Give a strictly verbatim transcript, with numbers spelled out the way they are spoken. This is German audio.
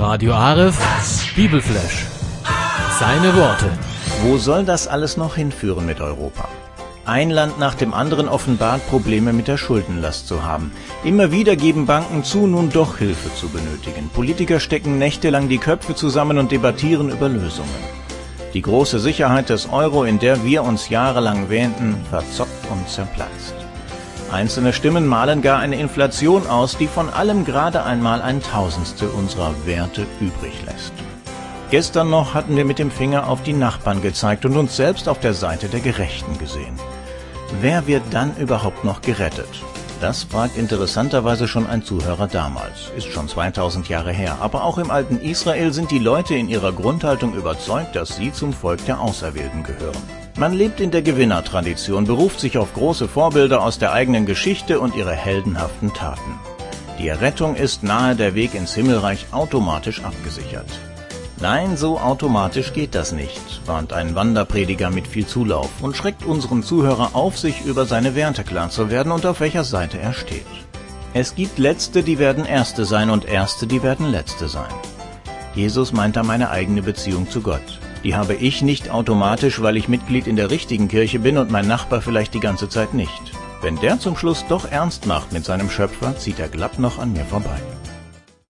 Radio Aref, Bibelflash. Seine Worte. Wo soll das alles noch hinführen mit Europa? Ein Land nach dem anderen offenbart Probleme mit der Schuldenlast zu haben. Immer wieder geben Banken zu, nun doch Hilfe zu benötigen. Politiker stecken nächtelang die Köpfe zusammen und debattieren über Lösungen. Die große Sicherheit des Euro, in der wir uns jahrelang wähnten, verzockt und zerplatzt. Einzelne Stimmen malen gar eine Inflation aus, die von allem gerade einmal ein Tausendstel unserer Werte übrig lässt. Gestern noch hatten wir mit dem Finger auf die Nachbarn gezeigt und uns selbst auf der Seite der Gerechten gesehen. Wer wird dann überhaupt noch gerettet? Das fragt interessanterweise schon ein Zuhörer damals. Ist schon zweitausend Jahre her. Aber auch im alten Israel sind die Leute in ihrer Grundhaltung überzeugt, dass sie zum Volk der Auserwählten gehören. Man lebt in der Gewinnertradition, beruft sich auf große Vorbilder aus der eigenen Geschichte und ihre heldenhaften Taten. Die Errettung ist nahe, der Weg ins Himmelreich automatisch abgesichert. Nein, so automatisch geht das nicht, warnt ein Wanderprediger mit viel Zulauf und schreckt unseren Zuhörer auf, sich über seine Werte klar zu werden und auf welcher Seite er steht. Es gibt Letzte, die werden Erste sein und Erste, die werden Letzte sein. Jesus meint da meine eigene Beziehung zu Gott. Die habe ich nicht automatisch, weil ich Mitglied in der richtigen Kirche bin und mein Nachbar vielleicht die ganze Zeit nicht. Wenn der zum Schluss doch ernst macht mit seinem Schöpfer, zieht er glatt noch an mir vorbei.